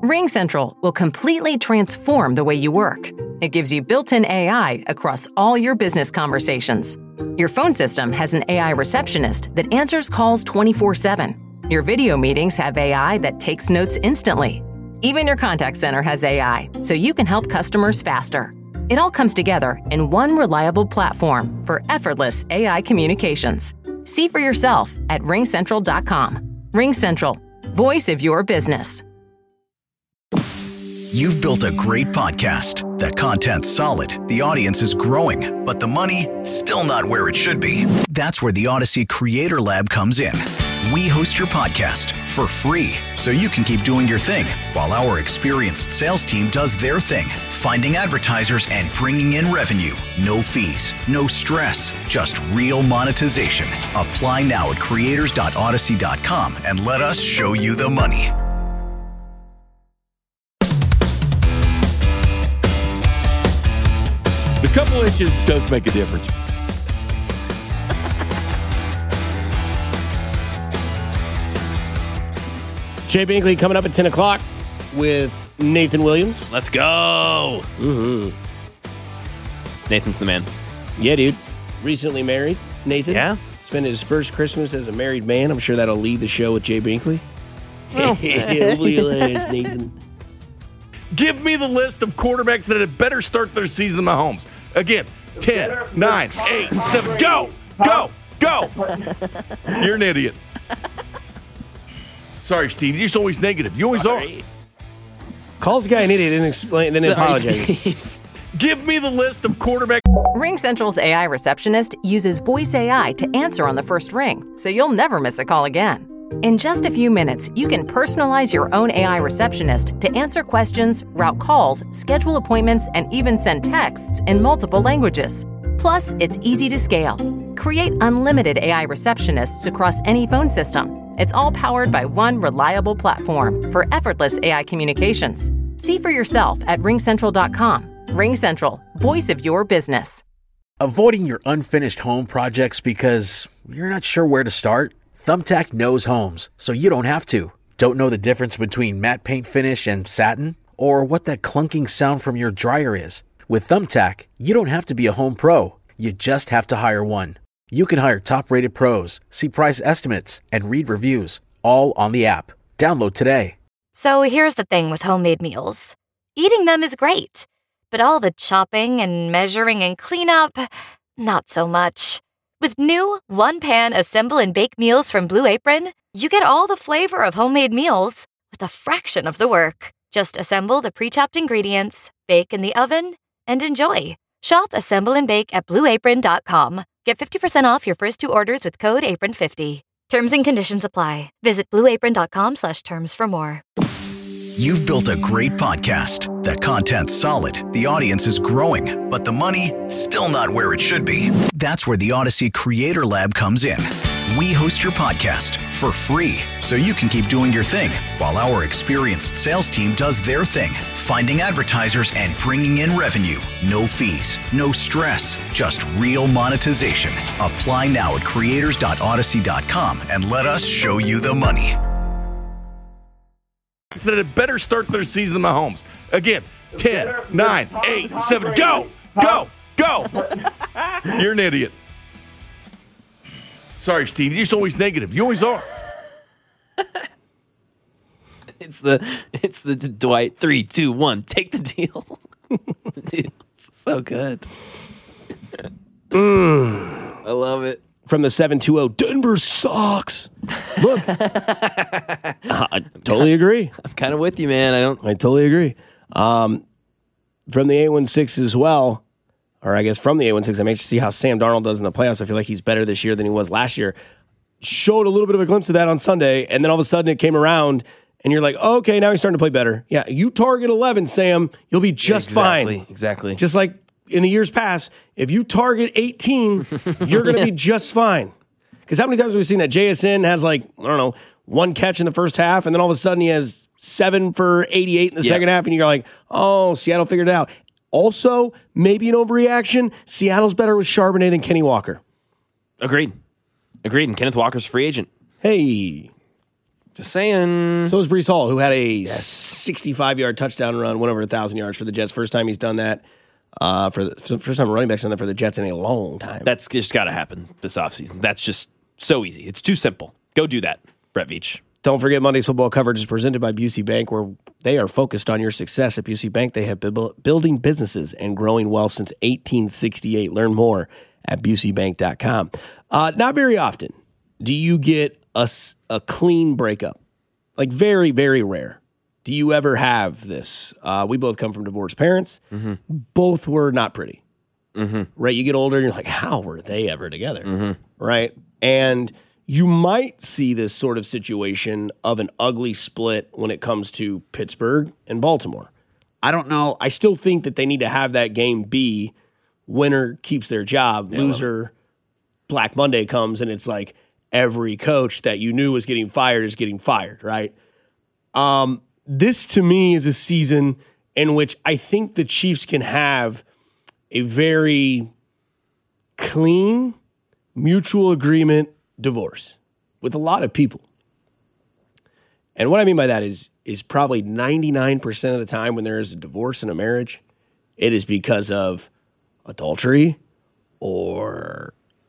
RingCentral will completely transform the way you work. It gives you built-in AI across all your business conversations. Your phone system has an AI receptionist that answers calls 24/7. Your video meetings have AI that takes notes instantly. Even your contact center has AI, so you can help customers faster. It all comes together in one reliable platform for effortless AI communications. See for yourself at ringcentral.com. RingCentral, voice of your business. You've built a great podcast. That content's solid, the audience is growing, but the money, still not where it should be. That's where the Odyssey Creator Lab comes in. We host your podcast for free, so you can keep doing your thing, while our experienced sales team does their thing, finding advertisers and bringing in revenue. No fees, no stress, just real monetization. Apply now at creators.odyssey.com and let us show you the money. A couple inches does make a difference. Jay Binkley coming up at 10 o'clock with Nathan Williams. Let's go. Mm-hmm. Nathan's the man. Yeah, dude. Recently married, Nathan. Yeah. Spent his first Christmas as a married man. I'm sure that'll lead the show with Jay Binkley. Well. Hopefully you'll ask, Nathan. Give me the list of quarterbacks that had better start their season than Mahomes. Again, 10, 9, 8, 7. Go! Go! Go! You're an idiot. Sorry, Steve. You're just always negative. You always are. Calls the guy an idiot and explain, then apologizes. Give me the list of quarterbacks. RingCentral's AI receptionist uses voice AI to answer on the first ring, so you'll never miss a call again. In just a few minutes, you can personalize your own AI receptionist to answer questions, route calls, schedule appointments, and even send texts in multiple languages. Plus, it's easy to scale. Create unlimited AI receptionists across any phone system. It's all powered by one reliable platform for effortless AI communications. See for yourself at ringcentral.com. RingCentral, voice of your business. Avoiding your unfinished home projects because you're not sure where to start? Thumbtack knows homes, so you don't have to. Don't know the difference between matte paint finish and satin? Or what that clunking sound from your dryer is? With Thumbtack, you don't have to be a home pro. You just have to hire one. You can hire top-rated pros, see price estimates, and read reviews, all on the app. Download today. So here's the thing with homemade meals. Eating them is great, but all the chopping and measuring and cleanup, not so much. With new one-pan assemble and bake meals from Blue Apron, you get all the flavor of homemade meals with a fraction of the work. Just assemble the pre-chopped ingredients, bake in the oven, and enjoy. Shop Assemble and Bake at BlueApron.com. Get 50% off your first two orders with code APRON50. Terms and conditions apply. Visit BlueApron.com/terms for more. You've built a great podcast. That content's solid, the audience is growing, but the money, still not where it should be. That's where the Odyssey Creator Lab comes in. We host your podcast for free, so you can keep doing your thing, while our experienced sales team does their thing, finding advertisers and bringing in revenue. No fees, no stress, just real monetization. Apply now at creators.odyssey.com and let us show you the money. That had better start their season than Mahomes. Again, 10, 9, 8, 7. Go! Go! Go! You're an idiot. Sorry, Steve. You're just always negative. You always are. It's the Dwight 3, 2, 1. Take the deal. Dude, so good. I love it. From the 720, Denver sucks. Look, I totally agree. I'm kind of with you, man. I totally agree. From the 816 as well, or I guess from the 816, I'm anxious to see how Sam Darnold does in the playoffs. I feel like he's better this year than he was last year. Showed a little bit of a glimpse of that on Sunday, and then all of a sudden it came around, and you're like, oh, okay, now he's starting to play better. Yeah, you target 11, Sam, you'll be just fine. Exactly. Just like in the years past, if you target 18, you're going to be just fine. Because how many times have we seen that JSN has one catch in the first half, and then all of a sudden he has 7 for 88 in the second half, and you're like, oh, Seattle figured it out. Also, maybe an overreaction, Seattle's better with Charbonnet than Kenny Walker. Agreed. And Kenneth Walker's free agent. Hey. Just saying. So is Breece Hall, who had a 65-yard touchdown run, went over 1,000 yards for the Jets. First time he's done that. First time a running back's done that for the Jets in a long time. That's just got to happen this offseason. That's just so easy. It's too simple. Go do that, Brett Veach. Don't forget Monday's football coverage is presented by Busey Bank, where they are focused on your success. At Busey Bank, they have been building businesses and growing wealth since 1868. Learn more at BuseyBank.com. Not very often do you get a clean breakup. Like very, very rare. Do you ever have this? We both come from divorced parents. Mm-hmm. Both were not pretty. Mm-hmm. Right? You get older and you're like, how were they ever together? Mm-hmm. Right? And you might see this sort of situation of an ugly split when it comes to Pittsburgh and Baltimore. I don't know. I still think that they need to have that game be winner keeps their job, loser, Black Monday comes, and it's like every coach that you knew was getting fired is getting fired, right? This, to me, is a season in which I think the Chiefs can have a very clean, mutual agreement divorce with a lot of people. And what I mean by that is probably 99% of the time when there is a divorce in a marriage, it is because of adultery or,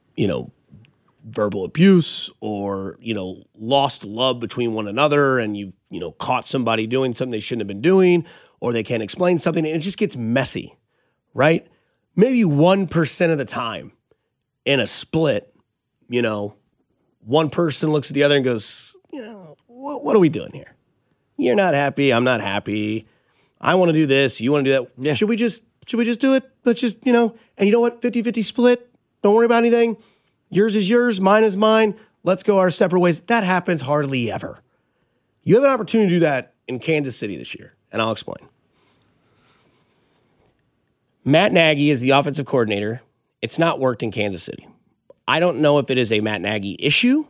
verbal abuse or, lost love between one another and you've, caught somebody doing something they shouldn't have been doing or they can't explain something and it just gets messy, right? Maybe 1% of the time in a split, one person looks at the other and goes, what are we doing here? You're not happy. I'm not happy. I want to do this. You want to do that. Yeah. Should we just do it? Let's just, and you know what? 50-50 split. Don't worry about anything. Yours is yours. Mine is mine. Let's go our separate ways. That happens hardly ever. You have an opportunity to do that in Kansas City this year, and I'll explain. Matt Nagy is the offensive coordinator. It's not worked in Kansas City. I don't know if it is a Matt Nagy issue,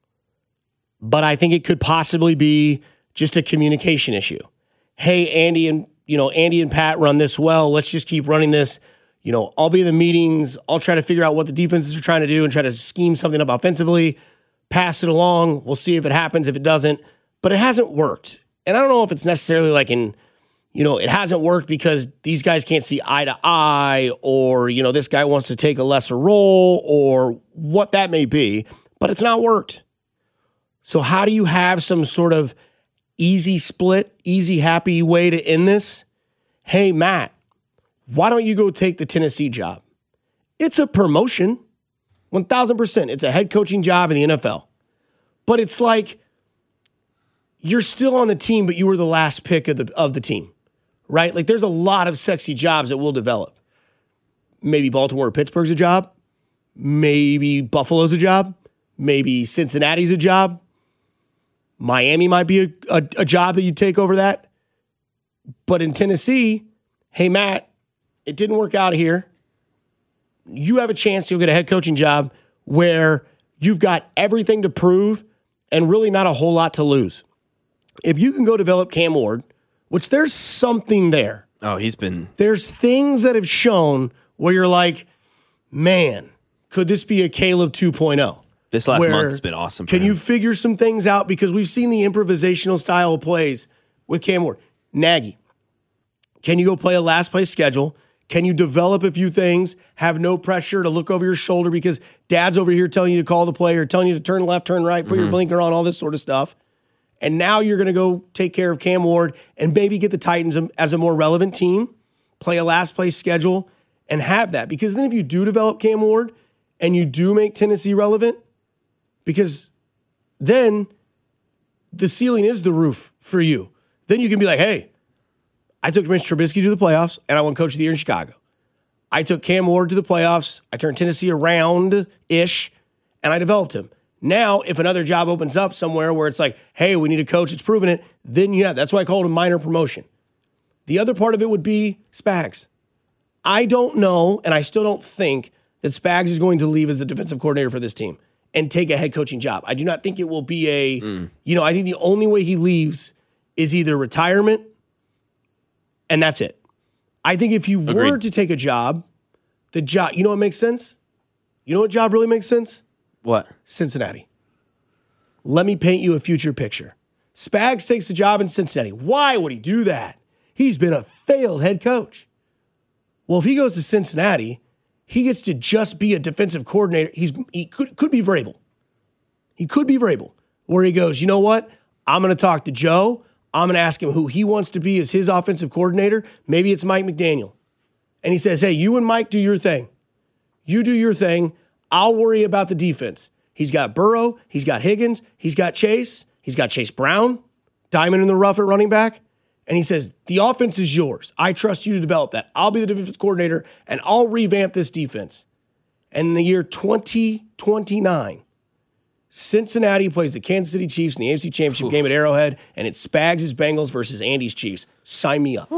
but I think it could possibly be just a communication issue. Hey, Andy and Pat run this well. Let's just keep running this. I'll be in the meetings. I'll try to figure out what the defenses are trying to do and try to scheme something up offensively, pass it along. We'll see if it happens, if it doesn't. But it hasn't worked. And I don't know if it's necessarily like it hasn't worked because these guys can't see eye to eye or, this guy wants to take a lesser role or what that may be, but it's not worked. So how do you have some sort of easy split, easy, happy way to end this? Hey, Matt, why don't you go take the Tennessee job? It's a promotion, 1,000%. It's a head coaching job in the NFL. But it's like you're still on the team, but you were the last pick of the team, right? Like there's a lot of sexy jobs that will develop. Maybe Baltimore or Pittsburgh's a job. Maybe Buffalo's a job. Maybe Cincinnati's a job. Miami might be a job that you take over that. But in Tennessee, hey, Matt, it didn't work out here. You have a chance to get a head coaching job where you've got everything to prove and really not a whole lot to lose. If you can go develop Cam Ward, which there's something there. Oh, There's things that have shown where you're like, man, could this be a Caleb 2.0? This last month has been awesome. Can you figure some things out? Because we've seen the improvisational style of plays with Cam Ward. Nagy, can you go play a last place schedule? Can you develop a few things? Have no pressure to look over your shoulder because dad's over here telling you to call the play or telling you to turn left, turn right, put your blinker on, all this sort of stuff. And now you're going to go take care of Cam Ward and maybe get the Titans as a more relevant team, play a last place schedule, and have that. Because then if you do develop Cam Ward and you do make Tennessee relevant, because then the ceiling is the roof for you. Then you can be like, hey, I took Mitch Trubisky to the playoffs, and I won Coach of the Year in Chicago. I took Cam Ward to the playoffs. I turned Tennessee around-ish, and I developed him. Now, if another job opens up somewhere where it's like, hey, we need a coach that's proven it, then that's why I call it a minor promotion. The other part of it would be Spags. I don't know, and I still don't think that Spags is going to leave as the defensive coordinator for this team and take a head coaching job. I do not think it will be I think the only way he leaves is either retirement, and that's it. I think if you were to take a job, the job, you know what makes sense? You know what job really makes sense? What? Cincinnati. Let me paint you a future picture. Spags takes the job in Cincinnati. Why would he do that? He's been a failed head coach. Well, if he goes to Cincinnati, he gets to just be a defensive coordinator. He could be Vrabel. He could be Vrabel, where he goes, you know what? I'm going to talk to Joe. I'm going to ask him who he wants to be as his offensive coordinator. Maybe it's Mike McDaniel. And he says, hey, you and Mike do your thing. You do your thing. I'll worry about the defense. He's got Burrow. He's got Higgins. He's got Chase. He's got Chase Brown, diamond in the rough at running back. And he says, the offense is yours. I trust you to develop that. I'll be the defense coordinator, and I'll revamp this defense. And in the year 2029, Cincinnati plays the Kansas City Chiefs in the AFC Championship game at Arrowhead, and it's Spags' Bengals versus Andy's Chiefs. Sign me up.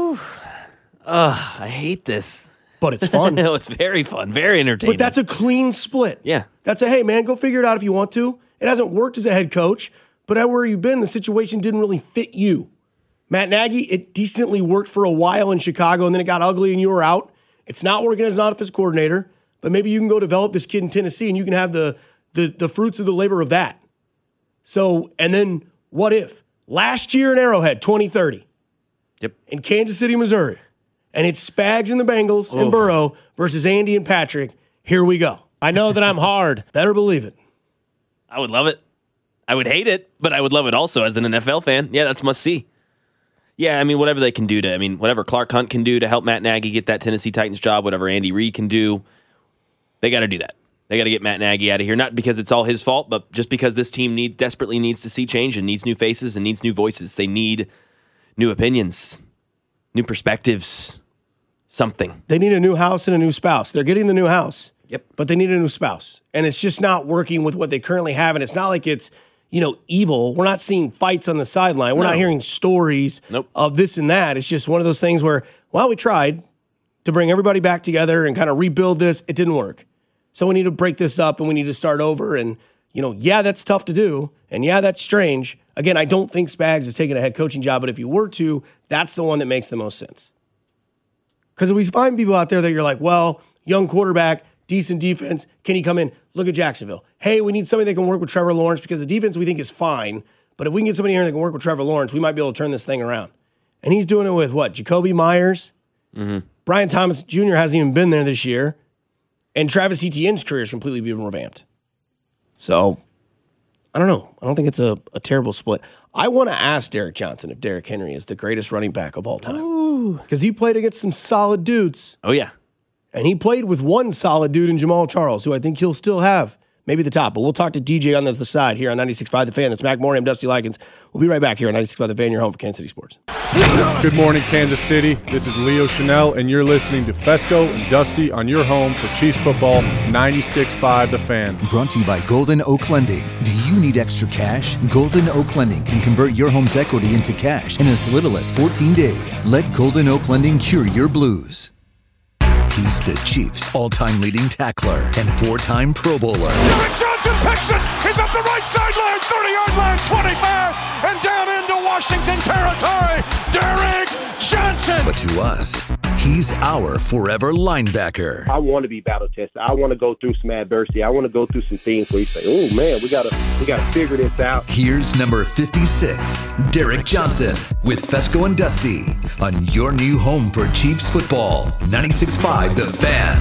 I hate this. But it's fun. No, it's very fun, very entertaining. But that's a clean split. Yeah. That's hey, man, go figure it out if you want to. It hasn't worked as a head coach, but where you've been, the situation didn't really fit you. Matt Nagy, it decently worked for a while in Chicago, and then it got ugly and you were out. It's not working as an offensive coordinator, but maybe you can go develop this kid in Tennessee and you can have the fruits of the labor of that. So, and then what if? Last year in Arrowhead, 2030. Yep. In Kansas City, Missouri. And it's Spags and the Bengals and Burrow versus Andy and Patrick. Here we go. I know that I'm hard. Better believe it. I would love it. I would hate it, but I would love it also as an NFL fan. Yeah, that's must see. Yeah, I mean, whatever they can do whatever Clark Hunt can do to help Matt Nagy get that Tennessee Titans job, whatever Andy Reid can do, they got to do that. They got to get Matt Nagy out of here, not because it's all his fault, but just because this team desperately needs to see change and needs new faces and needs new voices. They need new opinions, new perspectives, something. They need a new house and a new spouse. They're getting the new house. Yep. But they need a new spouse. And it's just not working with what they currently have. And it's not like it's, evil. We're not seeing fights on the sideline. We're not hearing stories of this and that. It's just one of those things where, we tried to bring everybody back together and kind of rebuild this. It didn't work. So we need to break this up and we need to start over. And, that's tough to do. And that's strange. Again, I don't think Spags is taking a head coaching job, but if you were to, that's the one that makes the most sense. Because if we find people out there that you're like, young quarterback, decent defense, can he come in? Look at Jacksonville. Hey, we need somebody that can work with Trevor Lawrence because the defense we think is fine. But if we can get somebody here that can work with Trevor Lawrence, we might be able to turn this thing around. And he's doing it with what? Jacoby Myers? Mm-hmm. Brian Thomas Jr. hasn't even been there this year. And Travis Etienne's career is completely being revamped. So, I don't know. I don't think it's a terrible split. I want to ask Derek Johnson if Derrick Henry is the greatest running back of all time. Because he played against some solid dudes. Oh, yeah. And he played with one solid dude in Jamal Charles, who I think he'll still have maybe the top. But we'll talk to DJ on the other side here on 96.5 The Fan. That's Mac Moore. I'm Dusty Likens. We'll be right back here on 96.5 The Fan, your home for Kansas City sports. Good morning, Kansas City. This is Leo Chanel, and you're listening to Fesco and Dusty on your home for Chiefs football, 96.5 The Fan. Brought to you by Golden Oak Lending. Do you need extra cash? Golden Oak Lending can convert your home's equity into cash in as little as 14 days. Let Golden Oak Lending cure your blues. He's the Chiefs' all-time leading tackler and 4-time Pro Bowler. Derek Johnson picks it. He's up the right sideline, 30-yard line, 25, and down into Washington territory. Derek Johnson. But to us, he's our forever linebacker. I want to be battle tested. I want to go through some adversity. I want to go through some things where you say, "Oh man, we gotta figure this out." Here's number 56, Derek Johnson, with Fesco and Dusty on your new home for Chiefs football, 96.5 The Fan.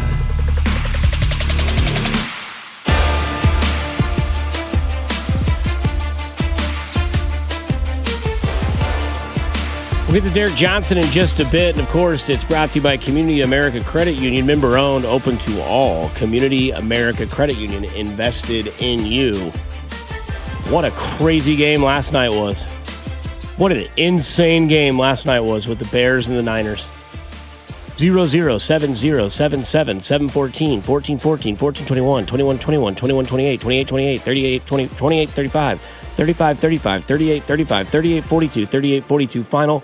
We'll get to Derek Johnson in just a bit. And, of course, it's brought to you by Community America Credit Union. Member-owned, open to all. Community America Credit Union, invested in you. What a crazy game last night was. What an insane game last night was with the Bears and the Niners. 0-0, 7-0, 7-7, 7-14, 14-14, 14-21, 21-21, 21-28, 28-28, 38-20, 28-35. 35-35, 38-35, 38-42, 38-42 final.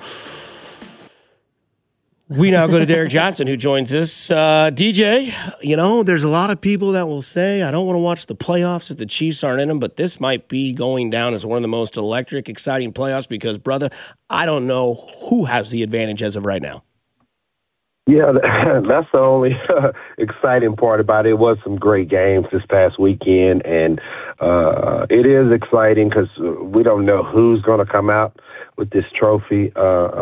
We now go to Derek Johnson, who joins us. DJ, there's a lot of people that will say, I don't want to watch the playoffs if the Chiefs aren't in them, but this might be going down as one of the most electric, exciting playoffs because, brother, I don't know who has the advantage as of right now. Yeah, that's the only exciting part about it. It was some great games this past weekend, and it is exciting because we don't know who's going to come out with this trophy.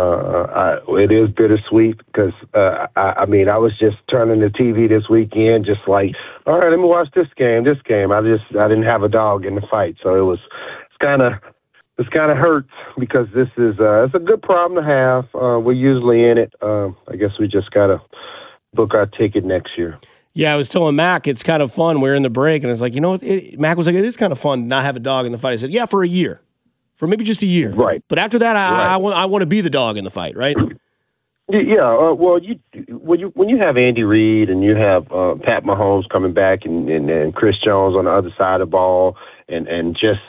It is bittersweet because, I was just turning the TV this weekend, just like, all right, let me watch this game. I didn't have a dog in the fight, so it's kind of hurts because this is it's a good problem to have. We're usually in it. I guess we just got to book our ticket next year. Yeah, I was telling Mac it's kind of fun. We're in the break, and it's like, Mac was like, it is kind of fun to not have a dog in the fight. I said, yeah, for a year. For maybe just a year. Right. But after that, I want to be the dog in the fight, right? Yeah, when you have Andy Reid and you have Pat Mahomes coming back and Chris Jones on the other side of the ball and just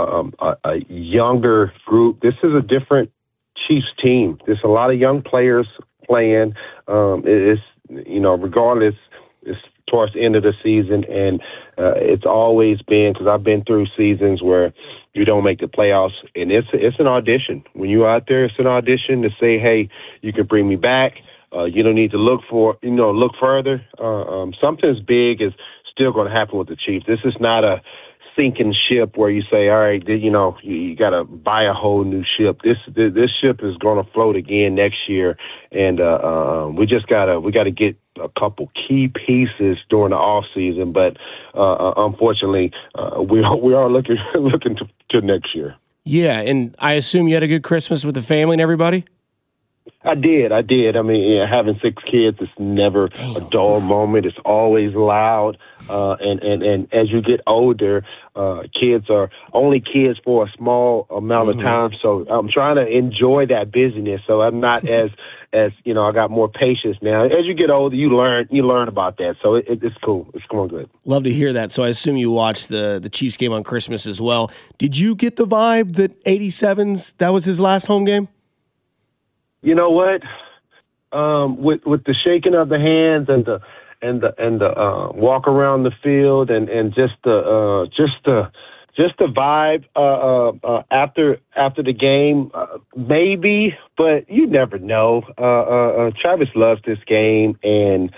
a younger group, this is a different Chiefs team. There's a lot of young players playing. It's regardless, it's towards the end of the season, and it's always been, because I've been through seasons where you don't make the playoffs, and it's an audition. When you're out there, it's an audition to say, hey, you can bring me back. You don't need to look further. Something big is still going to happen with the Chiefs. This is not a sinking ship where you say, all right, you got to buy a whole new ship. This ship is going to float again next year, and we got to get a couple key pieces during the off season. But unfortunately, we are looking to next year. Yeah, and I assume you had a good Christmas with the family and everybody? I did. I mean, having 6 kids is never a dull moment. It's always loud. And as you get older, kids are only kids for a small amount of time. So I'm trying to enjoy that busyness. So I'm not as I got more patience now. As you get older, you learn about that. So it's cool. It's going good. Love to hear that. So I assume you watched the Chiefs game on Christmas as well. Did you get the vibe that 87's, that was his last home game? You know what? With the shaking of the hands and the walk around the field and just the vibe after the game, maybe, but you never know. Travis loves this game, and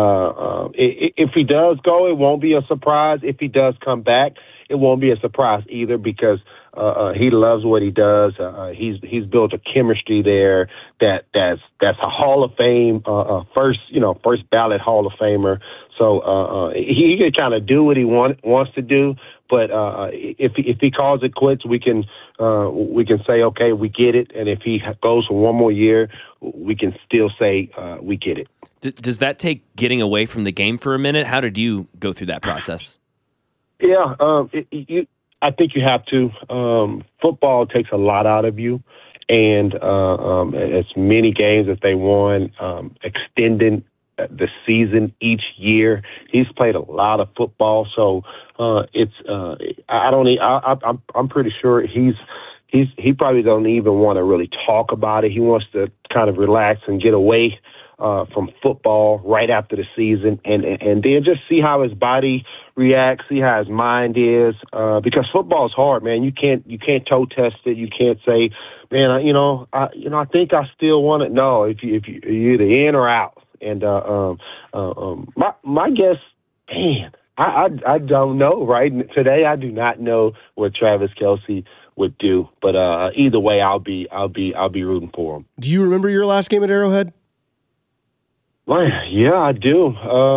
if he does go, it won't be a surprise. If he does come back, it won't be a surprise either, because he loves what he does. He's built a chemistry there that's a Hall of Fame first ballot Hall of Famer. So he can kind of do what he wants to do. But if he calls it quits, we can say, okay, we get it. And if he goes for one more year, we can still say we get it. Does that take getting away from the game for a minute? How did you go through that process? Yeah, I think you have to. Football takes a lot out of you, and as many games that they won, extending the season each year. He's played a lot of football, so I'm pretty sure he probably don't even want to really talk about it. He wants to kind of relax and get away from football right after the season, and then just see how his body reacts, see how his mind is, because football is hard, man. You can't toe test it. You can't say, man, I think I still want it. No, if you're either in or out. And my guess, man, I don't know. Right today, I do not know what Travis Kelce would do, but either way, I'll be rooting for him. Do you remember your last game at Arrowhead? Yeah, I do.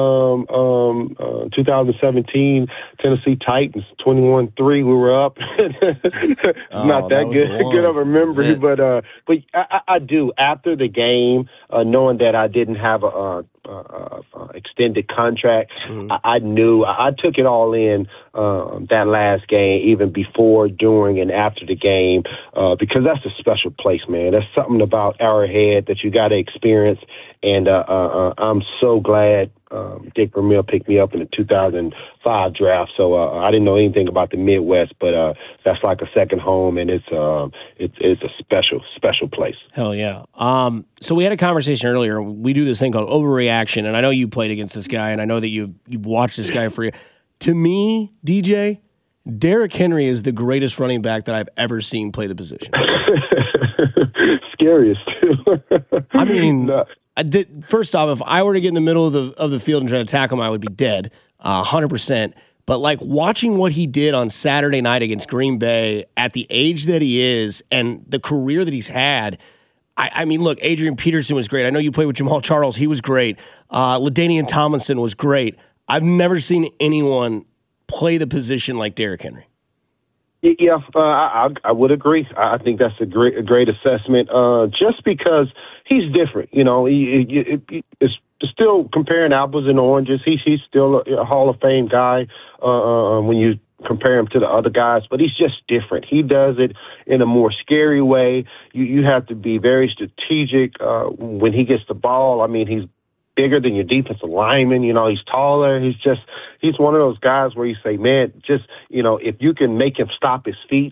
2017 Tennessee Titans 21-3. We were up. Not that good of a memory, but I do. After the game, knowing that I didn't have a extended contract, I knew. I took it all in that last game, even before, during, and after the game, because that's a special place, man. That's something about Arrowhead that you got to experience. And I'm so glad Dick Vermeil picked me up in the 2005 draft. So I didn't know anything about the Midwest, but that's like a second home, and it's a special place. Hell yeah. So we had a conversation earlier. We do this thing called overreaction, and I know you played against this guy, and I know that you've watched this guy for you. To me, DJ, Derrick Henry is the greatest running back that I've ever seen play the position. scariest too. I mean, first off, if I were to get in the middle of the field and try to tackle him, I would be dead, 100%. But like watching what he did on Saturday night against Green Bay at the age that he is and the career that he's had, I mean, look, Adrian Peterson was great. I know you played with Jamal Charles. He was great. LaDainian Tomlinson was great. I've never seen anyone play the position like Derrick Henry. Yeah, I would agree. I think that's a great assessment. Just because he's different, it's still comparing apples and oranges. He's still a Hall of Fame guy when you compare him to the other guys, but he's just different. He does it in a more scary way. You have to be very strategic when he gets the ball. I mean, he's bigger than your defensive lineman. He's taller. He's one of those guys where you say, man, just, if you can make him stop his feet,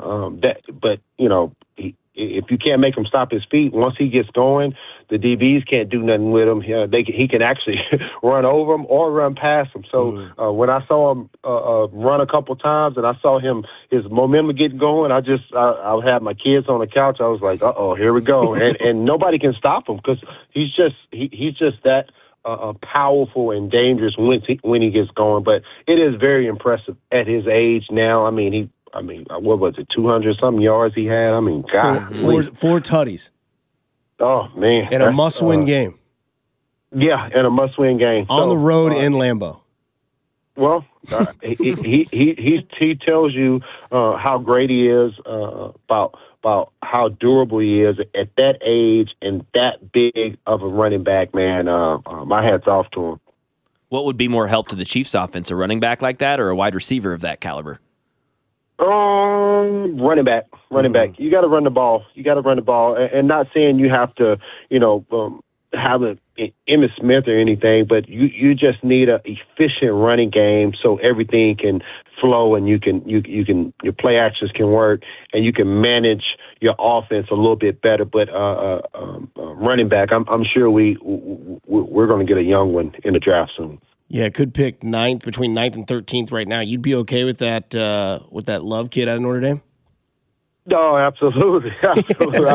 if you can't make him stop his feet, once he gets going, the DBs can't do nothing with him. He can actually run over him or run past him. So when I saw him run a couple times and I saw his momentum getting going, I had my kids on the couch. I was like, here we go. and nobody can stop him because he's just that powerful and dangerous when he gets going. But it is very impressive at his age now. I mean, what was it, 200-something yards he had? I mean, God. Four tutties. Oh, man. And a must-win game. Yeah, and a must-win game. On the road in Lambeau. Well, he tells you how great he is, about how durable he is at that age and that big of a running back, man. My hat's off to him. What would be more help to the Chiefs offense, a running back like that or a wide receiver of that caliber? Running back. You got to run the ball. And not saying you have to, have an Emmitt Smith or anything, but you just need an efficient running game so everything can flow and you can your play actions can work and you can manage your offense a little bit better. But running back, I'm sure we're going to get a young one in the draft soon. Yeah, could pick between 9th and 13th right now. You'd be okay with that Love kid out of Notre Dame? No, absolutely. I've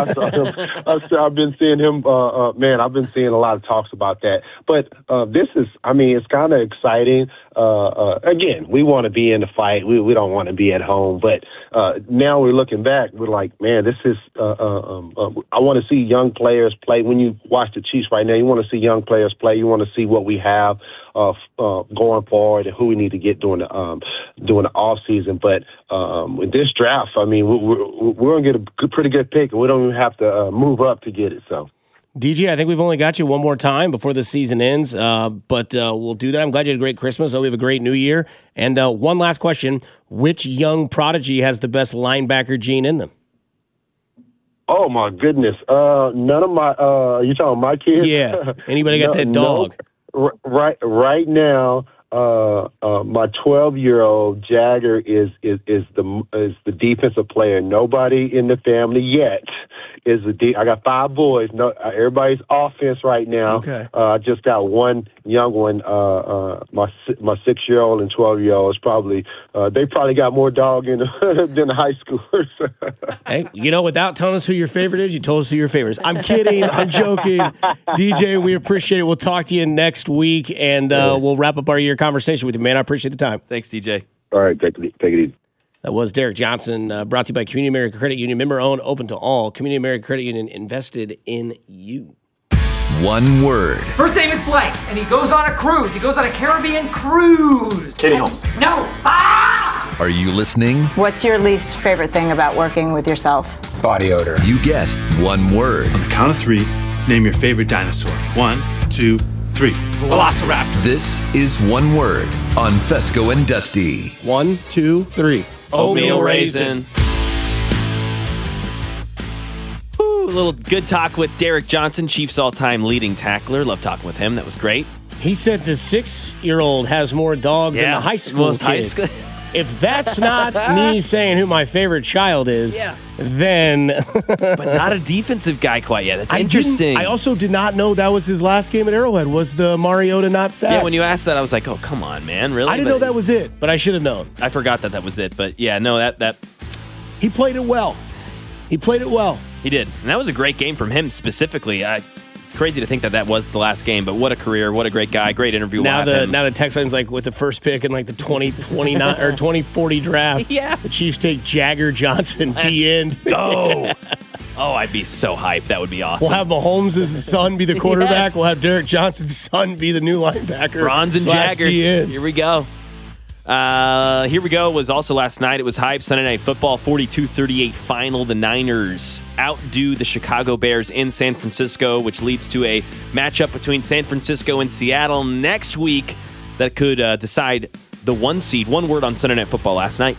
been seeing him, I've been seeing a lot of talks about that. But it's kind of exciting. Again, we want to be in the fight. We don't want to be at home. But now we're looking back. We're like, man, this is I want to see young players play. When you watch the Chiefs right now, you want to see young players play. You want to see what we have going forward and who we need to get during the off season. But with this draft, I mean, we're going to get a pretty good pick, and we don't even have to move up to get it. So, DJ, I think we've only got you one more time before the season ends, but we'll do that. I'm glad you had a great Christmas. Hope we have a great New Year. And one last question: which young prodigy has the best linebacker gene in them? Oh my goodness! None of my. You talking my kids? Yeah. Anybody got that dog? No. Right now, my 12-year-old Jagger is the defensive player. Nobody in the family yet is I got 5 boys. No, everybody's offense right now. Okay. I just got one young one. My 6-year-old and 12-year-old is probably they probably got more dog in than the high schoolers. Hey, without telling us who your favorite is, you told us who your favorite is. I'm kidding. I'm joking. DJ, we appreciate it. We'll talk to you next week, and we'll wrap up our year conversation with you, man. I appreciate the time. Thanks, DJ. All right, take it easy. That was Derrick Johnson, brought to you by Community American Credit Union, member-owned, open to all. Community American Credit Union, invested in you. One word. First name is blank, and he goes on a cruise. He goes on a Caribbean cruise. Katie Holmes. No. Ah! Are you listening? What's your least favorite thing about working with yourself? Body odor. You get one word. On the count of 3, name your favorite dinosaur. 1, 2, 3. Velociraptor. This is One Word on Fesco and Dusty. 1, 2, 3. Oatmeal raisin. Ooh, a little good talk with Derrick Johnson, Chiefs all-time leading tackler. Love talking with him. That was great. He said the 6-year-old has more dog than the high school kid. If that's not me saying who my favorite child is, then... But not a defensive guy quite yet. That's interesting. I also did not know that was his last game at Arrowhead, was the Mariota not sacked. Yeah, when you asked that, I was like, oh, come on, man. Really? I didn't know that was it, but I should have known. I forgot that was it. But, yeah, no, that... He played it well. He did. And that was a great game from him specifically. It's crazy to think that was the last game, but what a career. What a great guy. Great interview. Now the Texans, like, with the first pick in, like, the 2029 or 2040 draft. Yeah. The Chiefs take Jagger Johnson, D-end. Go. Oh, I'd be so hyped. That would be awesome. We'll have Mahomes' son be the quarterback. Yes. We'll have Derek Johnson's son be the new linebacker. Bronze and Jagger. D-end. Here we go. Here we go was also last night. It was hype. Sunday Night Football, 42-38 final. The Niners outdo the Chicago Bears in San Francisco, which leads to a matchup between San Francisco and Seattle next week that could decide the 1 seed. One word on Sunday Night Football last night.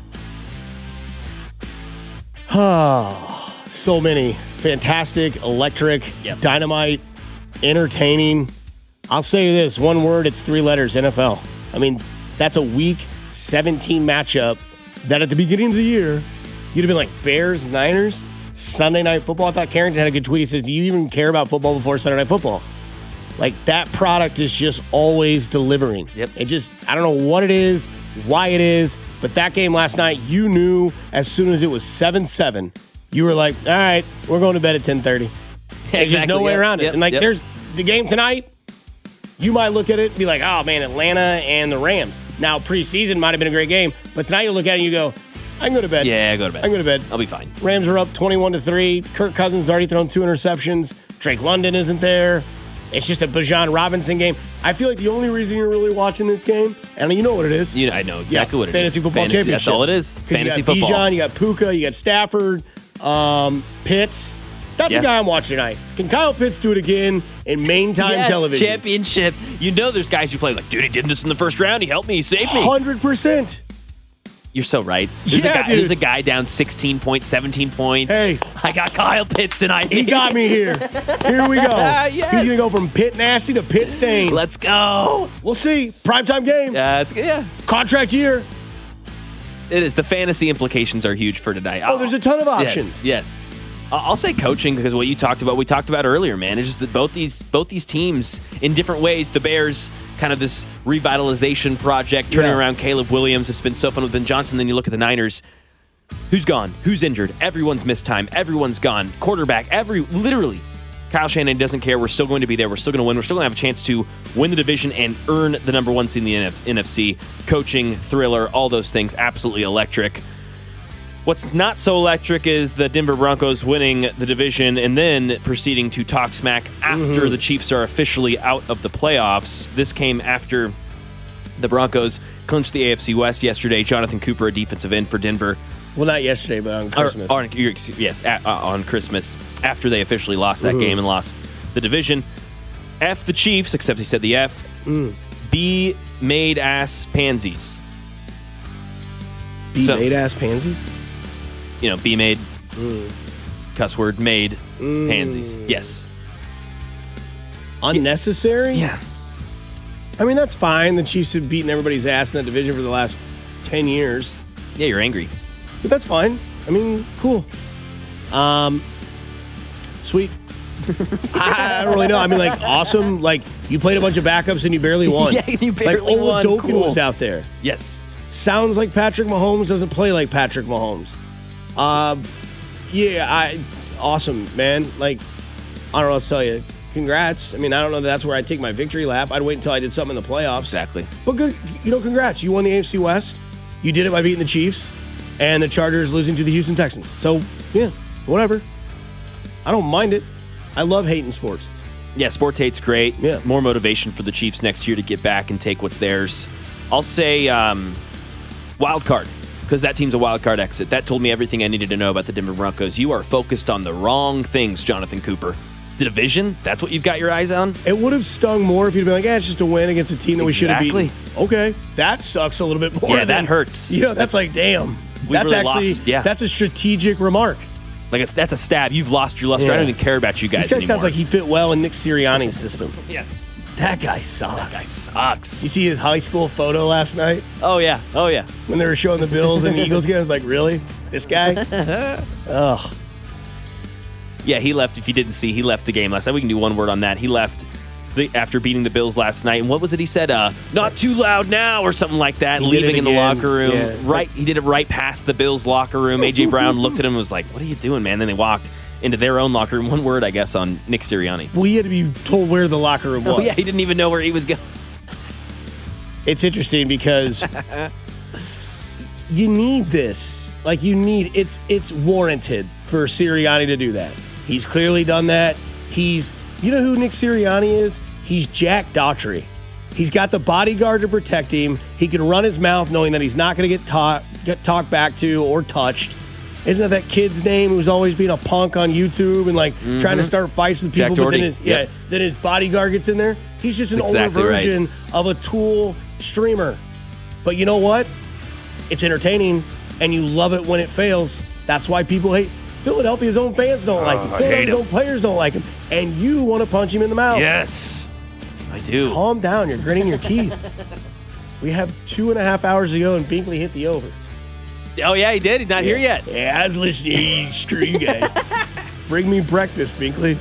So many. Fantastic, electric, dynamite, entertaining. I'll say this, one word, it's 3 letters, NFL. I mean, that's a week 17 matchup that at the beginning of the year, you'd have been like, Bears, Niners, Sunday Night Football. I thought Carrington had a good tweet. He says, do you even care about football before Sunday Night Football? Like, that product is just always delivering. Yep. It just, I don't know what it is, why it is, but that game last night, you knew as soon as it was 7-7, you were like, all right, we're going to bed at 10:30. There's just no way around it. And, like, there's the game tonight. You might look at it and be like, oh, man, Atlanta and the Rams. Now, preseason might have been a great game, but tonight you look at it and you go, I can go to bed. Yeah, go to bed. I can go to bed. I'll be fine. Rams are up 21-3. Kirk Cousins has already thrown 2 interceptions. Drake London isn't there. It's just a Bijan Robinson game. I feel like the only reason you're really watching this game, and you know what it is. I know exactly what it Fantasy is. Football Championship. That's all it is. Fantasy you got football. Bijan, you got Puka, you got Stafford, Pitts. That's the guy I'm watching tonight. Can Kyle Pitts do it again in main time television? Championship. You know there's guys who play like, dude, he did this in the first round. He helped me. He saved me. 100%. You're so right. There's a guy down 16 points, 17 points. Hey. I got Kyle Pitts tonight. He got me here. Here we go. Yes. He's going to go from pit nasty to pit stain. Let's go. We'll see. Primetime game. Contract year. It is. The fantasy implications are huge for tonight. Oh, there's a ton of options. Yes. I'll say coaching because what you talked about, we talked about earlier, man. It's just that both these teams in different ways. The Bears, kind of this revitalization project, turning around Caleb Williams. It's been so fun with Ben Johnson. Then you look at the Niners. Who's gone? Who's injured? Everyone's missed time. Everyone's gone. Quarterback. Literally. Kyle Shanahan doesn't care. We're still going to be there. We're still going to win. We're still going to have a chance to win the division and earn the number 1 seed in the NFC. Coaching, thriller, all those things, absolutely electric. What's not so electric is the Denver Broncos winning the division and then proceeding to talk smack after the Chiefs are officially out of the playoffs. This came after the Broncos clinched the AFC West yesterday. Jonathan Cooper, a defensive end for Denver. Well, not yesterday, but on Christmas. On Christmas, after they officially lost that game and lost the division. F the Chiefs, except he said the F. B made ass pansies. B made ass pansies? B made, cuss word, made pansies. Yes. Unnecessary? Yeah. I mean, that's fine. The Chiefs have beaten everybody's ass in that division for the last 10 years. Yeah, you're angry. But that's fine. I mean, cool. Sweet. I don't really know. I mean, like, awesome. Like, you played a bunch of backups and you barely won. Yeah, you barely won. Like, Ola Dokin was out there. Yes. Sounds like Patrick Mahomes, doesn't play like Patrick Mahomes. Awesome, man. Like, I don't know what to tell you. Congrats. I mean, I don't know that that's where I'd take my victory lap. I'd wait until I did something in the playoffs. Exactly. But good, congrats. You won the AFC West. You did it by beating the Chiefs and the Chargers losing to the Houston Texans. So, yeah, whatever. I don't mind it. I love hating sports. Yeah, sports hate's great. Yeah. More motivation for the Chiefs next year to get back and take what's theirs. I'll say wild card, because that team's a wild card exit. That told me everything I needed to know about the Denver Broncos. You are focused on the wrong things, Jonathan Cooper. The division, that's what you've got your eyes on? It would have stung more if you'd been like, it's just a win against a team that we should have beaten. Okay, that sucks a little bit more. Yeah, that hurts. That's like, damn. That's really actually, lost. Yeah. That's a strategic remark. Like, that's a stab. You've lost your luster. I don't even care about you guys anymore. This guy anymore. sounds like he fit well in Nick Sirianni's system. Yeah. That guy sucks. Sucks. You see his high school photo last night? Oh, yeah. When they were showing the Bills and the Eagles game, I was like, really? This guy? Ugh. Yeah, he left. If you didn't see, he left the game last night. We can do one word on that. He left after beating the Bills last night. And what was it he said? Not too loud now or something like that, leaving in the locker room. Yeah, he did it right past the Bills locker room. A.J. Brown looked at him and was like, what are you doing, man? Then they walked. into their own locker room. One word, I guess, on Nick Sirianni. Well, he had to be told where the locker room was. Oh, yeah, he didn't even know where he was going. It's interesting because you need this. Like, it's warranted for Sirianni to do that. He's clearly done that. You know who Nick Sirianni is? He's Jack Daughtry. He's got the bodyguard to protect him. He can run his mouth knowing that he's not going to get talked back to or touched. Isn't that kid's name who's always being a punk on YouTube and trying to start fights with people? Jack But then his bodyguard gets in there. He's just an older version of a Tool streamer. But you know what? It's entertaining, and you love it when it fails. That's why people hate Philadelphia's own fans don't like him. Philadelphia's own players don't like him. And you want to punch him in the mouth. Yes, I do. Calm down. You're gritting your teeth. We have 2.5 hours to go, and Binkley hit the over. Oh, yeah, he did? He's not here yet. Yeah, I was listening. Screw you guys. Bring me breakfast, Binkley.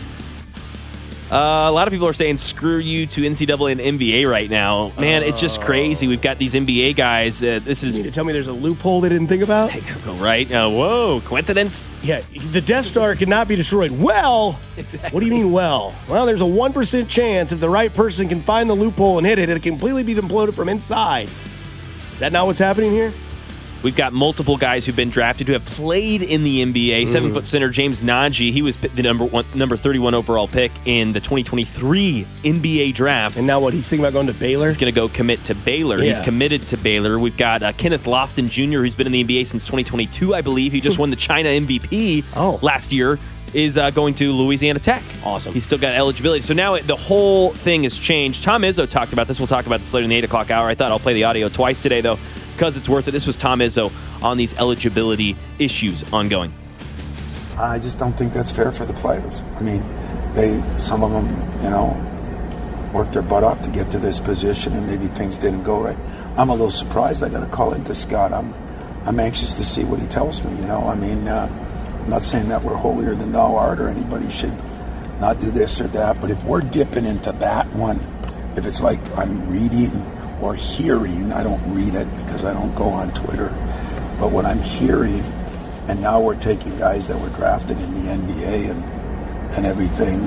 A lot of people are saying screw you to NCAA and NBA right now. Man, it's just crazy. We've got these NBA guys. This is. You mean to tell me there's a loophole they didn't think about? Right? Whoa, coincidence? Yeah, the Death Star cannot be destroyed. Well, exactly. What do you mean, well? Well, there's a 1% chance if the right person can find the loophole and hit it, it'll completely be imploded from inside. Is that not what's happening here? We've got multiple guys who've been drafted who have played in the NBA. 7-foot center James Nagy, he was the number 31 overall pick in the 2023 NBA draft. And now what, he's thinking about going to Baylor? He's going to go commit to Baylor. Yeah. He's committed to Baylor. We've got Kenneth Lofton Jr., who's been in the NBA since 2022, I believe. He just won the China MVP last year. Is going to Louisiana Tech. Awesome. He's still got eligibility. So now the whole thing has changed. Tom Izzo talked about this. We'll talk about this later in the 8 o'clock hour. I thought I'll play the audio twice today, though, because it's worth it. This was Tom Izzo on these eligibility issues ongoing. I just don't think that's fair for the players. I mean, some of them, worked their butt off to get to this position, and maybe things didn't go right. I'm a little surprised. I got to call into Scott. I'm anxious to see what he tells me. I'm not saying that we're holier than thou art or anybody should not do this or that, but if we're dipping into that one, if it's like I'm reading or hearing, I don't read it because I don't go on Twitter, but what I'm hearing, and now we're taking guys that were drafted in the NBA and everything,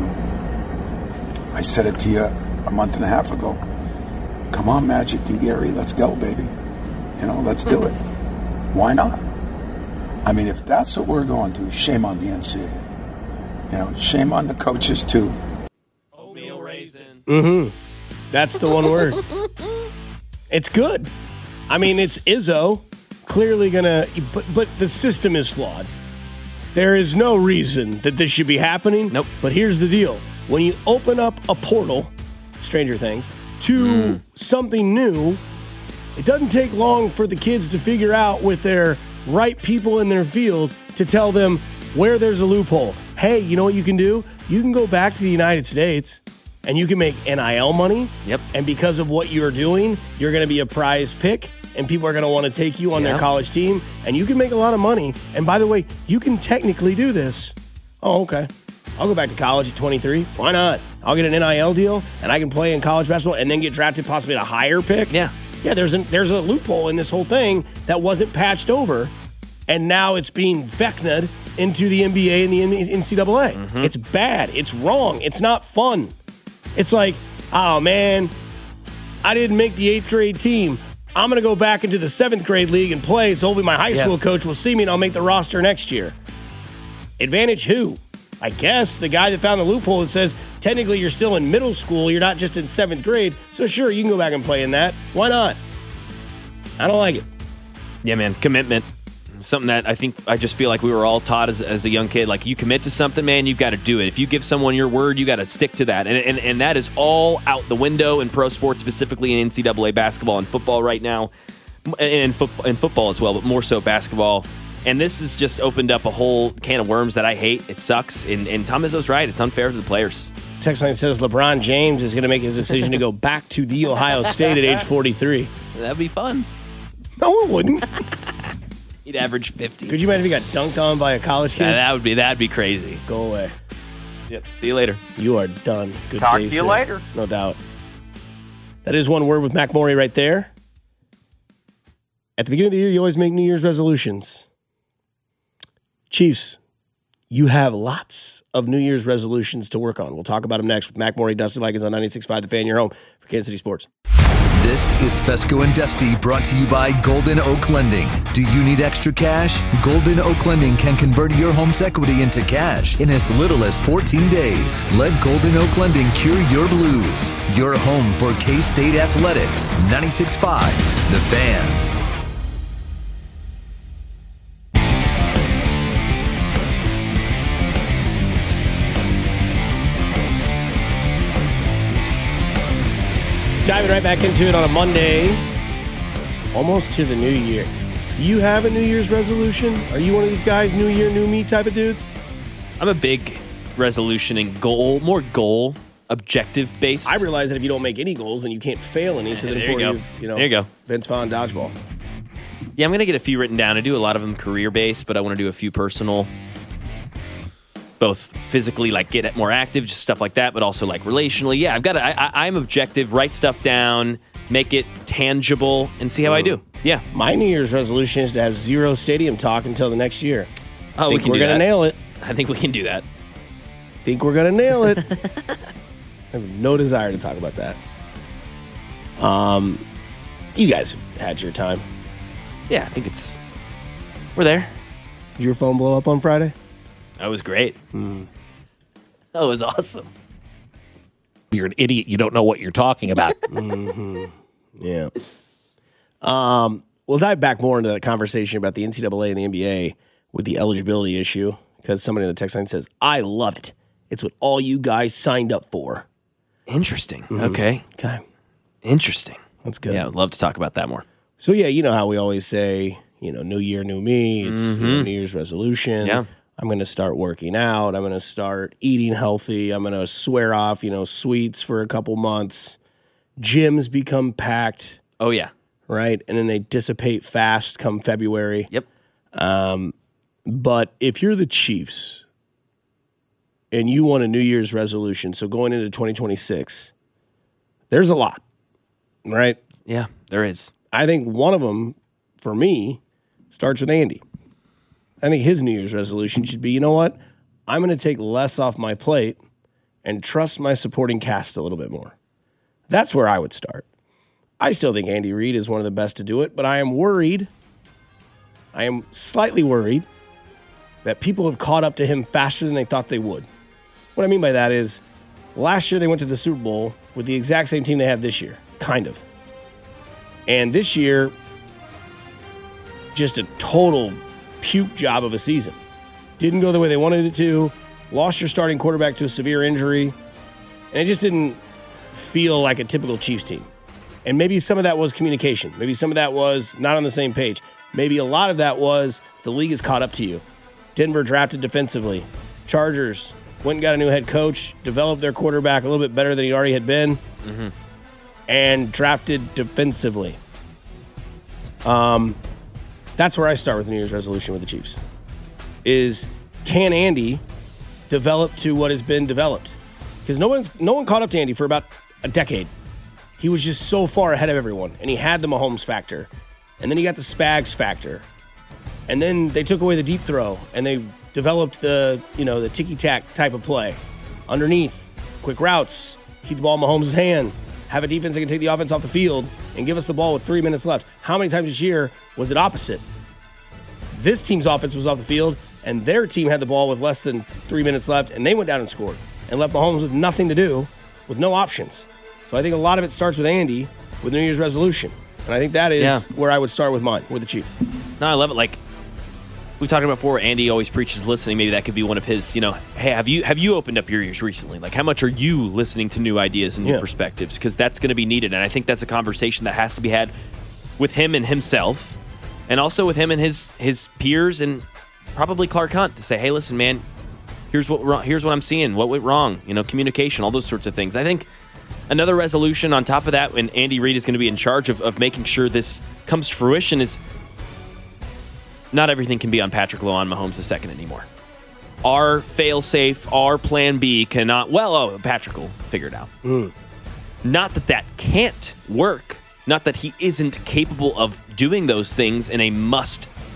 I said it to you a month and a half ago. Come on, Magic and Gary, let's go, baby. Let's do it. Why not? I mean, if that's what we're going to, shame on the NCAA. Shame on the coaches, too. Oatmeal raisin. Mm-hmm. That's the one word. It's good. I mean, it's Izzo. Clearly going to... But the system is flawed. There is no reason that this should be happening. Nope. But here's the deal. When you open up a portal, Stranger Things, to something new, it doesn't take long for the kids to figure out with their right people in their field to tell them where there's a loophole. Hey, you know what you can do? You can go back to the United States and you can make NIL money. Yep. And because of what you're doing, you're going to be a prize pick and people are going to want to take you on their college team and you can make a lot of money. And by the way, you can technically do this. Oh, okay. I'll go back to college at 23. Why not? I'll get an NIL deal and I can play in college basketball and then get drafted possibly at a higher pick. Yeah. Yeah, there's a loophole in this whole thing that wasn't patched over, and now it's being vecna'd into the NBA and the NCAA. Mm-hmm. It's bad. It's wrong. It's not fun. It's like, oh, man, I didn't make the 8th grade team. I'm going to go back into the 7th grade league and play, so hopefully my high school coach will see me and I'll make the roster next year. Advantage who? I guess the guy that found the loophole that says, technically you're still in middle school, you're not just in 7th grade, so sure, you can go back and play in that. Why not? I don't like it. Yeah, man, commitment. Something that I just feel like we were all taught as a young kid. Like, you commit to something, man, you've got to do it. If you give someone your word, you got to stick to that. And that is all out the window in pro sports, specifically in NCAA basketball and football right now, and in football as well, but more so basketball. And this has just opened up a whole can of worms that I hate. It sucks. And Tom Izzo's right. It's unfair to the players. Text line says LeBron James is going to make his decision to go back to The Ohio State at age 43. That'd be fun. No, it wouldn't. He'd average 50. Could you imagine if he got dunked on by a college kid? That'd be crazy. Go away. Yep. See you later. You are done. Good Talk day, to you sir. later. No doubt. That is one word with Mac Morey right there. At the beginning of the year, you always make New Year's resolutions. Chiefs, you have lots of New Year's resolutions to work on. We'll talk about them next with Mac Morey, Dusty Likens on 96.5 The Fan, your home for Kansas City Sports. This is Fesco and Dusty, brought to you by Golden Oak Lending. Do you need extra cash? Golden Oak Lending can convert your home's equity into cash in as little as 14 days. Let Golden Oak Lending cure your blues. Your home for K-State Athletics. 96.5 The Fan. Diving right back into it on a Monday, almost to the new year. Do you have a New Year's resolution? Are you one of these guys, new year, new me type of dudes? I'm a big resolution and more goal, objective based. I realize that if you don't make any goals, then you can't fail any. So then there you go. Vince Vaughn dodgeball. Yeah, I'm going to get a few written down. I do a lot of them career-based, but I want to do a few personal, both physically, like get more active, just stuff like that, but also like relationally. Yeah, I'm objective, write stuff down, make it tangible, and see how I do. Yeah. My New Year's resolution is to have zero stadium talk until the next year. Oh, we're going to nail it. I think we can do that. Think we're going to nail it. I have no desire to talk about that. You guys have had your time. Yeah, I think we're there. Did your phone blow up on Friday? That was great. That was awesome. You're an idiot. You don't know what you're talking about. Yeah. We'll dive back more into that conversation about the NCAA and the NBA with the eligibility issue, because somebody in the text line says, I love it. It's what all you guys signed up for. Interesting. Okay. Interesting. That's good. Yeah, I'd love to talk about that more. So, yeah, you know how we always say, new year, new me. It's New Year's resolution. Yeah. I'm going to start working out. I'm going to start eating healthy. I'm going to swear off, sweets for a couple months. Gyms become packed. Oh, yeah. Right? And then they dissipate fast come February. Yep. But if you're the Chiefs and you want a New Year's resolution, so going into 2026, there's a lot, right? Yeah, there is. I think one of them, for me, starts with Andy. I think his New Year's resolution should be, you know what? I'm going to take less off my plate and trust my supporting cast a little bit more. That's where I would start. I still think Andy Reid is one of the best to do it, but I am worried. I am slightly worried that people have caught up to him faster than they thought they would. What I mean by that is, last year they went to the Super Bowl with the exact same team they have this year, kind of. And this year, just a total puke job of a season. Didn't go the way they wanted it to. Lost your starting quarterback to a severe injury. And it just didn't feel like a typical Chiefs team. And maybe some of that was communication. Maybe some of that was not on the same page. Maybe a lot of that was the league has caught up to you. Denver drafted defensively. Chargers went and got a new head coach, developed their quarterback a little bit better than he already had been, and drafted defensively. That's where I start with the New Year's resolution with the Chiefs. Is, can Andy develop to what has been developed? Because no one caught up to Andy for about a decade. He was just so far ahead of everyone, and he had the Mahomes factor, and then he got the Spags factor, and then they took away the deep throw, and they developed the ticky-tack type of play. Underneath, quick routes, keep the ball in Mahomes' hand, have a defense that can take the offense off the field and give us the ball with 3 minutes left. How many times this year was it opposite? This team's offense was off the field, and their team had the ball with less than 3 minutes left, and they went down and scored and left Mahomes with nothing to do, with no options. So I think a lot of it starts with Andy with New Year's resolution. And I think that is where I would start with mine, with the Chiefs. No, I love it. Like we talked about before, Andy always preaches listening. Maybe that could be one of his, hey, have you opened up your ears recently? Like, how much are you listening to new ideas and new perspectives? Because that's going to be needed. And I think that's a conversation that has to be had with him and himself, and also with him and his peers, and probably Clark Hunt, to say, hey, listen, man, here's what I'm seeing, what went wrong, communication, all those sorts of things. I think another resolution on top of that, when Andy Reid is going to be in charge of making sure this comes to fruition, is not everything can be on Patrick Mahomes II anymore. Our fail-safe, our plan B cannot, Patrick will figure it out. Not that can't work. Not that he isn't capable of doing those things in a must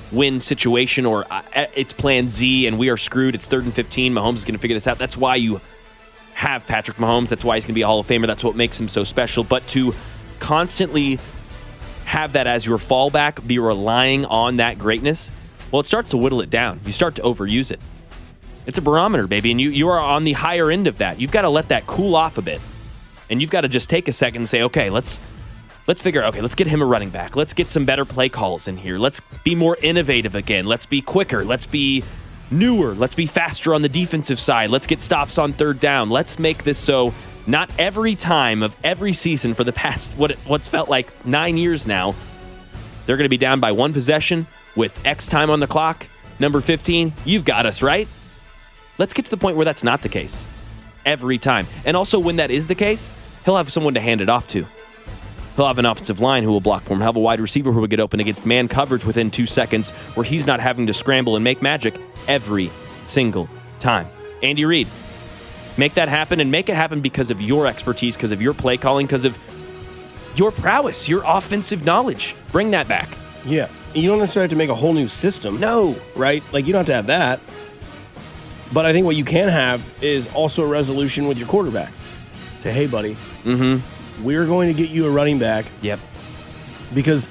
win situation or it's plan Z and we are screwed. It's 3rd and 15. Mahomes is going to figure this out. That's why you have Patrick Mahomes. That's why he's going to be a Hall of Famer. That's what makes him so special. But to constantly have that as your fallback, be relying on that greatness, well, it starts to whittle it down. You start to overuse it. It's a barometer, baby, and you are on the higher end of that. You've got to let that cool off a bit. And you've got to just take a second and say, okay, let's figure out, okay, let's get him a running back. Let's get some better play calls in here. Let's be more innovative again. Let's be quicker. Let's be newer. Let's be faster on the defensive side. Let's get stops on 3rd down. Let's make this so not every time of every season for the past, what's felt like 9 years now, they're going to be down by 1 possession with X time on the clock. Number 15, you've got us, right? Let's get to the point where that's not the case every time. And also when that is the case, he'll have someone to hand it off to. He'll have an offensive line who will block for him. He'll have a wide receiver who will get open against man coverage within 2 seconds where he's not having to scramble and make magic every single time. Andy Reid, make that happen and make it happen because of your expertise, because of your play calling, because of your prowess, your offensive knowledge. Bring that back. Yeah. You don't necessarily have to make a whole new system. No. Right? Like, you don't have to have that. But I think what you can have is also a resolution with your quarterback. Say, hey, buddy, we're going to get you a running back. Yep. Because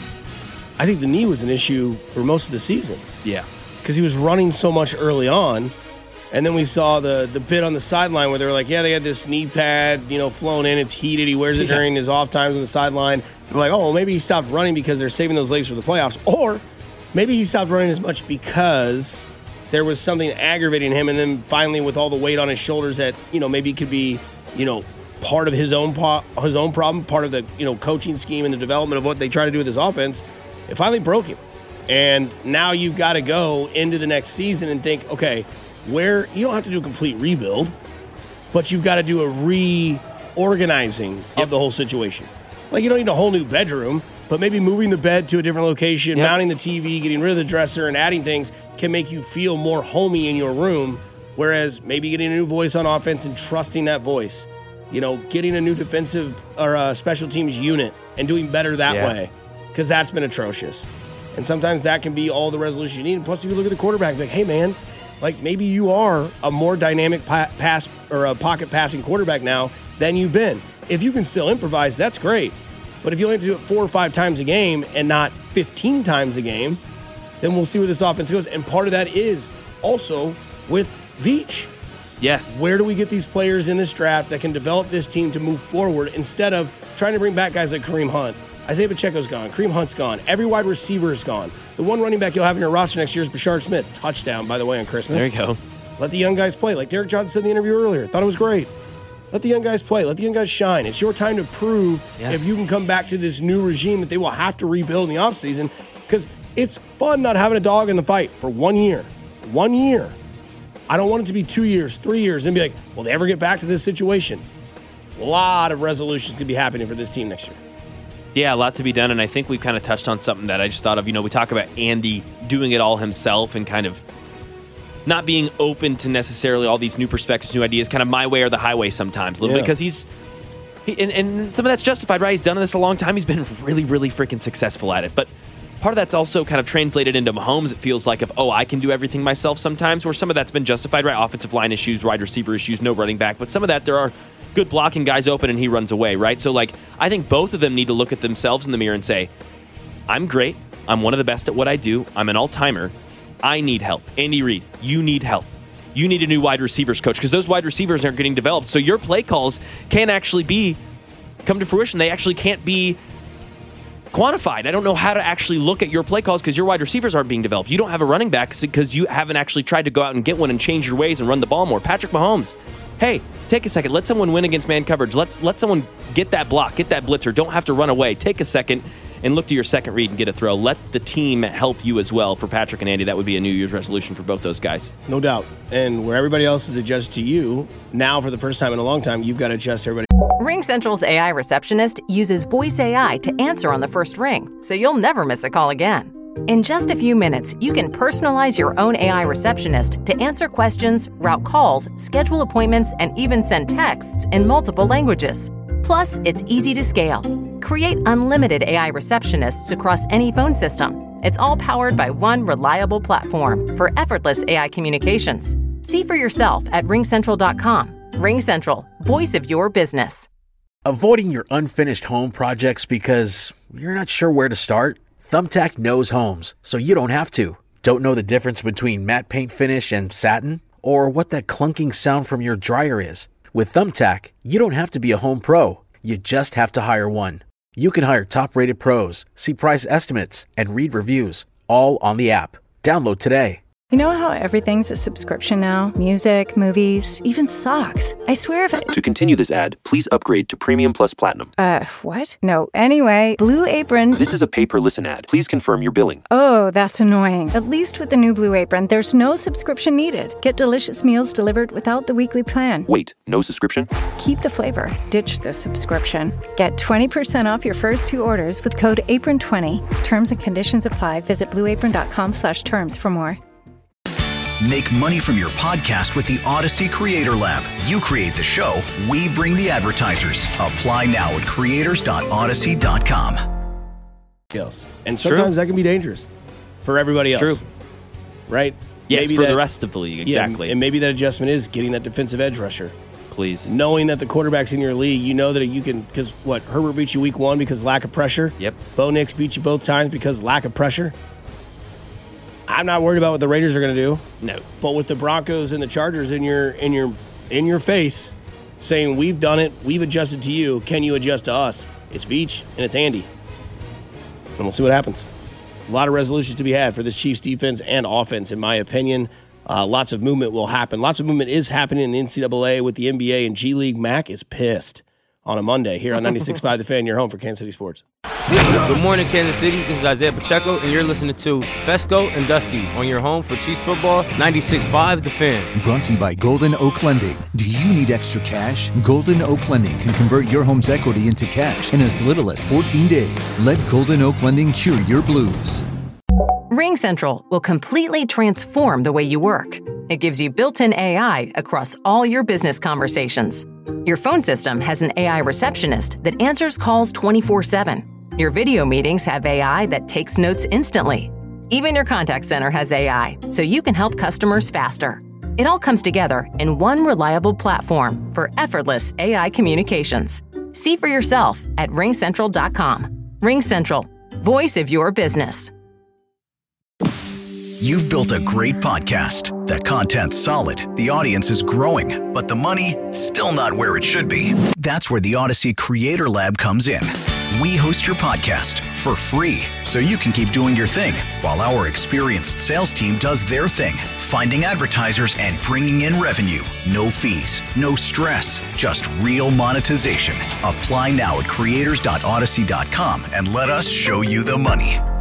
I think the knee was an issue for most of the season. Yeah. Because he was running so much early on. And then we saw the bit on the sideline where they were like, yeah, they had this knee pad, flown in. It's heated. He wears it during his off times on the sideline. We're like, oh, well, maybe he stopped running because they're saving those legs for the playoffs. Or maybe he stopped running as much because there was something aggravating him. And then finally with all the weight on his shoulders that, maybe it could be, part of his own problem, part of the, coaching scheme and the development of what they try to do with his offense, it finally broke him. And now you've got to go into the next season and think, okay, where you don't have to do a complete rebuild, but you've got to do a reorganizing of the whole situation. Like, you don't need a whole new bedroom, but maybe moving the bed to a different location, mounting the TV, getting rid of the dresser, and adding things can make you feel more homey in your room, whereas maybe getting a new voice on offense and trusting that voice, getting a new defensive or a special teams unit and doing better that way, because that's been atrocious. And sometimes that can be all the resolution you need. And plus, if you look at the quarterback, like, hey, man, like maybe you are a more dynamic pass or a pocket passing quarterback now than you've been. If you can still improvise, that's great. But if you only have to do it 4 or 5 times a game and not 15 times a game, then we'll see where this offense goes. And part of that is also with Veach. Yes. Where do we get these players in this draft that can develop this team to move forward instead of trying to bring back guys like Kareem Hunt? Isaiah Pacheco's gone. Kareem Hunt's gone. Every wide receiver is gone. The one running back you'll have in your roster next year is Bashard Smith. Touchdown, by the way, on Christmas. There you go. Let the young guys play. Like Derek Johnson said in the interview earlier. Thought it was great. Let the young guys play. Let the young guys shine. It's your time to prove if you can come back to this new regime that they will have to rebuild in the offseason, because it's fun not having a dog in the fight for 1 year. 1 year. I don't want it to be 2 years, 3 years, and be like, will they ever get back to this situation? A lot of resolutions could be happening for this team next year. Yeah, a lot to be done, and I think we kind of touched on something that I just thought of. We talk about Andy doing it all himself and kind of not being open to necessarily all these new perspectives, new ideas, kind of my way or the highway sometimes, a little bit, because and some of that's justified, right? He's done this a long time. He's been really, really freaking successful at it. But part of that's also kind of translated into Mahomes. It feels like I can do everything myself sometimes, where some of that's been justified, right? Offensive line issues, wide receiver issues, no running back. But some of that, there are good blocking guys open and he runs away, right? So, I think both of them need to look at themselves in the mirror and say, I'm great. I'm one of the best at what I do. I'm an all-timer. I need help. Andy Reid, you need help. You need a new wide receivers coach, because those wide receivers aren't getting developed. So your play calls can't actually come to fruition. They actually can't be quantified. I don't know how to actually look at your play calls because your wide receivers aren't being developed. You don't have a running back because you haven't actually tried to go out and get one and change your ways and run the ball more. Patrick Mahomes, hey, take a second. Let someone win against man coverage. Let someone get that block, get that blitzer. Don't have to run away. Take a second and look to your second read and get a throw. Let the team help you as well. For Patrick and Andy, that would be a New Year's resolution for both those guys. No doubt. And where everybody else is adjusted to you, now for the first time in a long time, you've got to adjust everybody. RingCentral's AI receptionist uses voice AI to answer on the first ring, so you'll never miss a call again. In just a few minutes, you can personalize your own AI receptionist to answer questions, route calls, schedule appointments, and even send texts in multiple languages. Plus, it's easy to scale. Create unlimited AI receptionists across any phone system. It's all powered by one reliable platform for effortless AI communications. See for yourself at RingCentral.com. RingCentral, voice of your business. Avoiding your unfinished home projects because you're not sure where to start? Thumbtack knows homes, so you don't have to. Don't know the difference between matte paint finish and satin? Or what that clunking sound from your dryer is? With Thumbtack, you don't have to be a home pro. You just have to hire one. You can hire top-rated pros, see price estimates, and read reviews, all on the app. Download today. You know how everything's a subscription now? Music, movies, even socks. I swear if To continue this ad, please upgrade to Premium Plus Platinum. What? No. Anyway, Blue Apron... This is a pay-per-listen ad. Please confirm your billing. Oh, that's annoying. At least with the new Blue Apron, there's no subscription needed. Get delicious meals delivered without the weekly plan. Wait, no subscription? Keep the flavor. Ditch the subscription. Get 20% off your first 2 orders with code APRON20. Terms and conditions apply. Visit blueapron.com/terms for more. Make money from your podcast with the Odyssey Creator Lab. You create the show, we bring the advertisers. Apply now at creators.odyssey.com. And sometimes that can be dangerous for everybody else. True. Right? Yes, maybe for the rest of the league, exactly. Yeah, and maybe that adjustment is getting that defensive edge rusher. Please. Knowing that the quarterback's in your league, you know that you can, because what, Herbert beat you week 1 because lack of pressure? Yep. Bo Nix beat you both times because lack of pressure? I'm not worried about what the Raiders are going to do. No. But with the Broncos and the Chargers in your face saying, we've done it, we've adjusted to you, can you adjust to us? It's Veach and it's Andy. And we'll see what happens. A lot of resolutions to be had for this Chiefs defense and offense, in my opinion. Lots of movement will happen. Lots of movement is happening in the NCAA with the NBA and G League. Mac is pissed on a Monday here on 96.5 The Fan, your home for Kansas City sports. Good morning, Kansas City. This is Isaiah Pacheco, and you're listening to Fesco and Dusty on your home for Chiefs football, 96.5 The Fan. Brought to you by Golden Oak Lending. Do you need extra cash? Golden Oak Lending can convert your home's equity into cash in as little as 14 days. Let Golden Oak Lending cure your blues. RingCentral will completely transform the way you work. It gives you built-in AI across all your business conversations. Your phone system has an AI receptionist that answers calls 24/7. Your video meetings have AI that takes notes instantly. Even your contact center has AI, so you can help customers faster. It all comes together in one reliable platform for effortless AI communications. See for yourself at RingCentral.com. RingCentral, voice of your business. You've built a great podcast. That content's solid, the audience is growing, but the money, still not where it should be. That's where the Odyssey Creator Lab comes in. We host your podcast for free, so you can keep doing your thing, while our experienced sales team does their thing, finding advertisers and bringing in revenue. No fees, no stress, just real monetization. Apply now at creators.odyssey.com and let us show you the money.